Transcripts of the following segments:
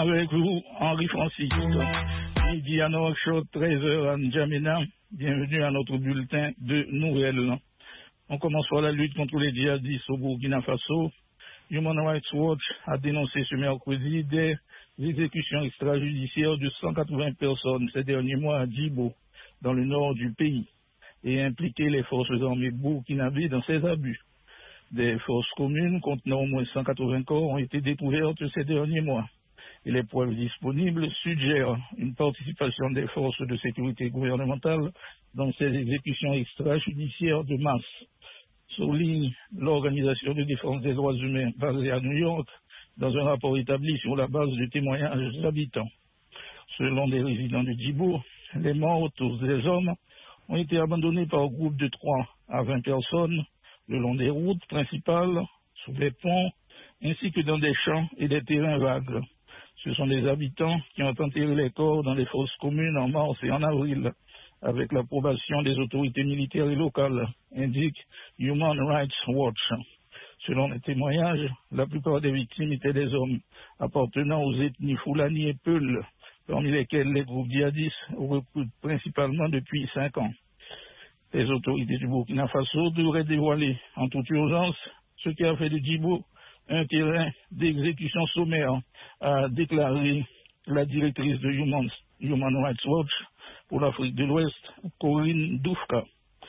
avec vous, Henri Francis. Midi à Nouakchott, 13h à N'Djamena. Bienvenue à notre bulletin de nouvelles. On commence par la lutte contre les djihadistes au Burkina Faso. Human Rights Watch a dénoncé ce mercredi des exécutions extrajudiciaires de 180 personnes ces derniers mois à Djibo, dans le nord du pays, et impliqué les forces armées burkinabées dans ces abus. Des forces communes contenant au moins 180 corps ont été découvertes ces derniers mois. Et les preuves disponibles suggèrent une participation des forces de sécurité gouvernementales dans ces exécutions extrajudiciaires de masse, souligne l'Organisation de défense des droits humains basée à New York dans un rapport établi sur la base de témoignages d'habitants. Selon des résidents de Djibo, les morts, tous des hommes, ont été abandonnés par groupes de 3 à 20 personnes le long des routes principales, sous les ponts, ainsi que dans des champs et des terrains vagues. Ce sont des habitants qui ont enterré les corps dans les fosses communes en mars et en avril, avec l'approbation des autorités militaires et locales, indique Human Rights Watch. Selon les témoignages, la plupart des victimes étaient des hommes appartenant aux ethnies Fulani et Peul, parmi lesquels les groupes djihadistes recrutent principalement depuis 5 ans. Les autorités du Burkina Faso devraient dévoiler en toute urgence ce qui a fait de Djibo un terrain d'exécution sommaire, a déclaré la directrice de Human Rights Watch pour l'Afrique de l'Ouest, Corinne Doufka.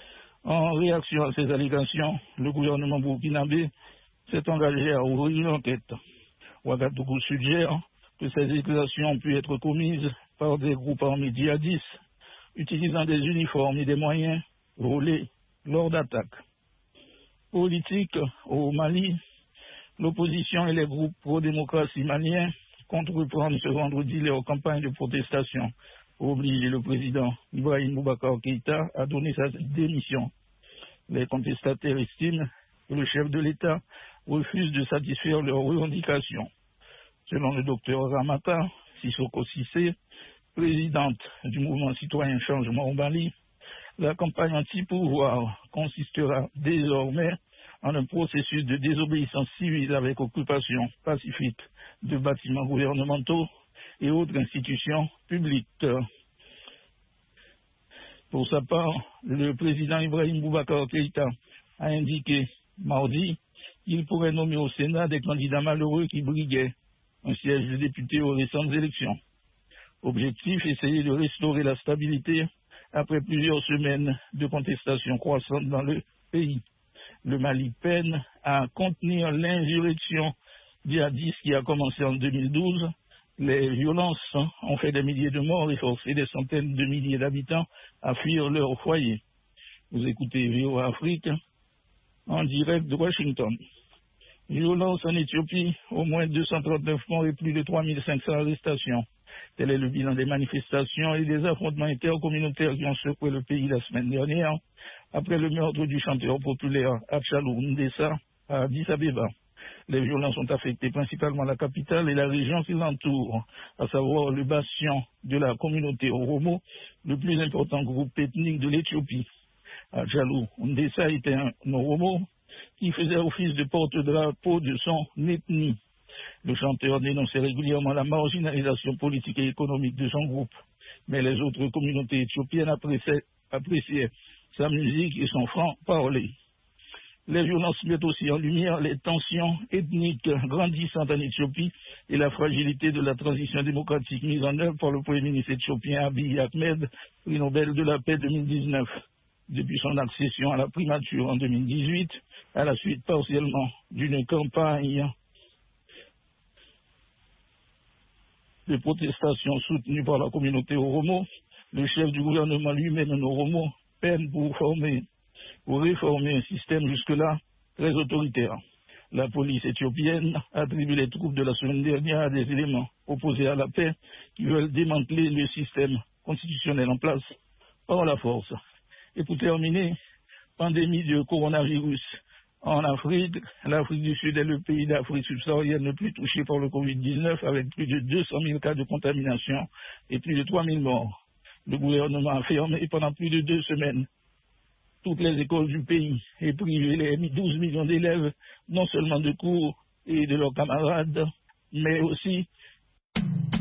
En réaction à ces allégations, le gouvernement burkinabé s'est engagé à ouvrir une enquête. Ouagadougou suggère que ces exactions ont pu être commises par des groupes armés djihadistes utilisant des uniformes et des moyens volés lors d'attaques. Politique au Mali, l'opposition et les groupes pro-démocratie maliens comptent reprendre ce vendredi leur campagne de protestation pour obliger le président Ibrahim Boubacar Keïta à donner sa démission. Les contestataires estiment que le chef de l'État refuse de satisfaire leurs revendications. Selon le docteur Ramata Sissoko Cissé, présidente du mouvement citoyen Changement au Mali, la campagne anti-pouvoir consistera désormais en un processus de désobéissance civile avec occupation pacifique de bâtiments gouvernementaux et autres institutions publiques. Pour sa part, le président Ibrahim Boubacar Keïta a indiqué mardi qu'il pourrait nommer au Sénat des candidats malheureux qui briguaient un siège de député aux récentes élections. Objectif, essayer de restaurer la stabilité après plusieurs semaines de contestation croissante dans le pays. Le Mali peine à contenir l'insurrection djihadiste qui a commencé en 2012. Les violences ont fait des milliers de morts et forcé des centaines de milliers d'habitants à fuir leur foyer. Vous écoutez VOA Afrique en direct de Washington. Violence en Éthiopie, au moins 239 morts et plus de 3500 arrestations. Tel est le bilan des manifestations et des affrontements intercommunautaires qui ont secoué le pays la semaine dernière, après le meurtre du chanteur populaire Achalou Ndessa à Addis Abeba. Les violences ont affecté principalement la capitale et la région qui l'entoure, à savoir le bastion de la communauté Oromo, le plus important groupe ethnique de l'Éthiopie. Achalou Ndessa était un Oromo qui faisait office de porte-drapeau de son ethnie. Le chanteur dénonçait régulièrement la marginalisation politique et économique de son groupe, mais les autres communautés éthiopiennes appréciaient sa musique et son franc-parler. Les violences mettent aussi en lumière les tensions ethniques grandissantes en Éthiopie et la fragilité de la transition démocratique mise en œuvre par le Premier ministre éthiopien Abiy Ahmed, prix Nobel de la paix 2019. Depuis son accession à la primature en 2018, à la suite partiellement d'une campagne de protestation soutenue par la communauté Oromo, le chef du gouvernement lui-même, un Oromo, peine pour réformer un système jusque-là très autoritaire. La police éthiopienne attribue les troupes de la semaine dernière à des éléments opposés à la paix qui veulent démanteler le système constitutionnel en place par la force. Et pour terminer, pandémie de coronavirus en Afrique. L'Afrique du Sud est le pays d'Afrique subsaharienne le plus touché par le Covid-19 avec plus de 200 000 cas de contamination et plus de 3 000 morts. Le gouvernement a fermé pendant plus de 2 semaines toutes les écoles du pays et privé les 12 millions d'élèves, non seulement de cours et de leurs camarades, mais aussi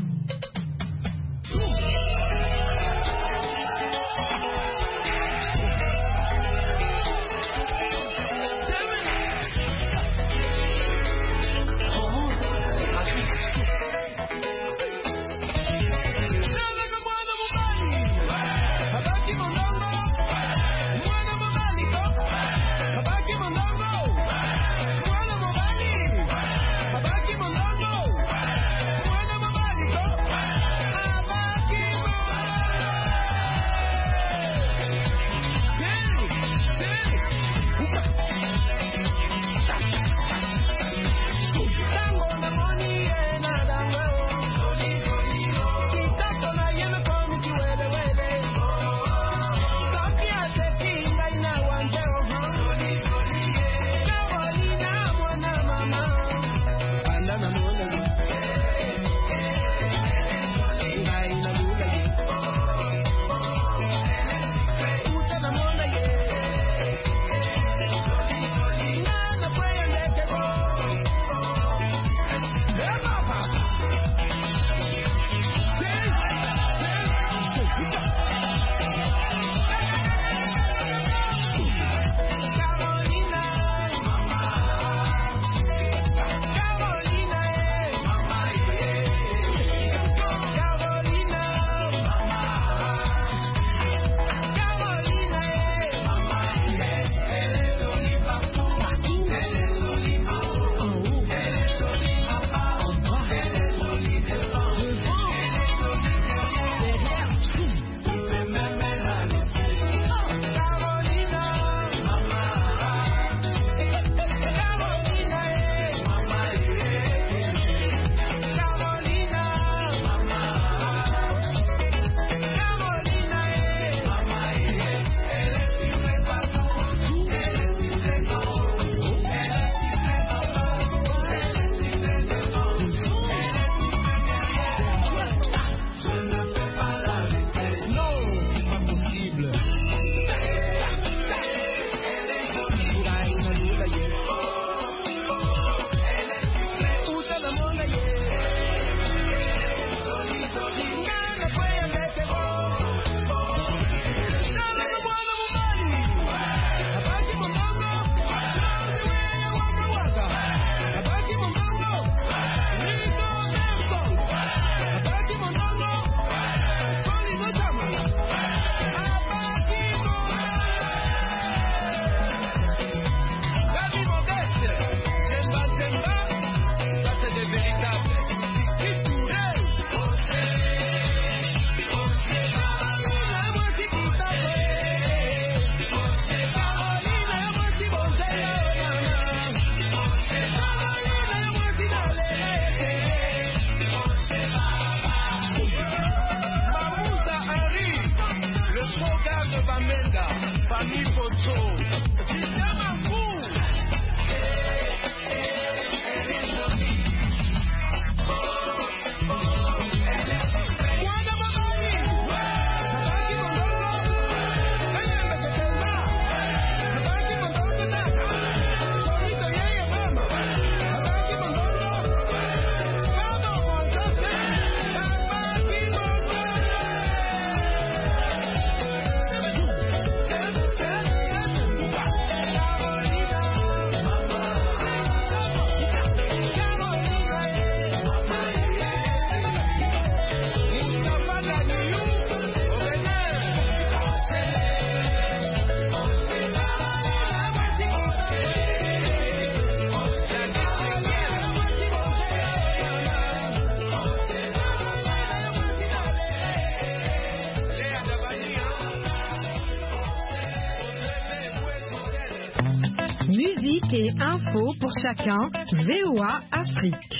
Musique et info pour chacun, VOA Afrique.